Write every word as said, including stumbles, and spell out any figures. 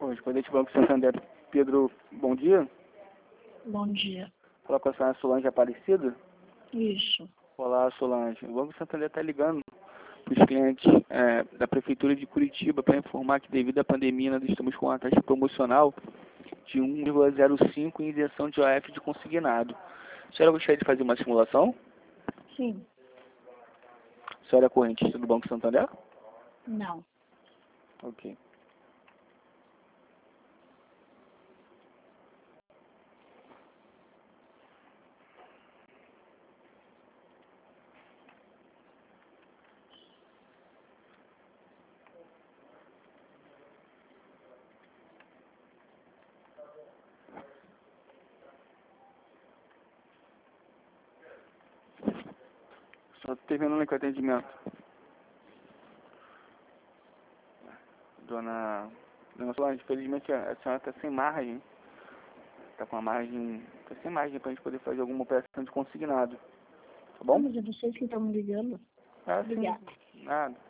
Correspondente Banco Santander, Pedro, bom dia. Bom dia. Fala com a senhora Solange Aparecida. Isso. Olá, Solange. O Banco Santander está ligando para os clientes é, da Prefeitura de Curitiba para informar que devido à pandemia nós estamos com uma taxa promocional de um vírgula zero cinco em isenção de O F de consignado. A senhora gostaria de fazer uma simulação? Sim. A senhora é correntista do Banco Santander? Não. Ok. Só terminando aqui o atendimento. Dona, Dona Solange, infelizmente a senhora está sem margem. Está com a margem. Está sem margem para a gente poder fazer alguma operação de consignado. Tá bom? Ah, mas é vocês que estão me ligando. Ah, sim. Obrigada. Nada.